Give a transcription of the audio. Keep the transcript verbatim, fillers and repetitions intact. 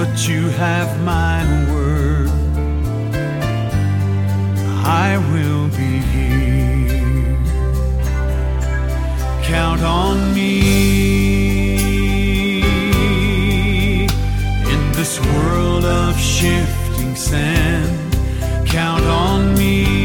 but you have my word. I will be here. Count on me in this world of shifting sand. Count on me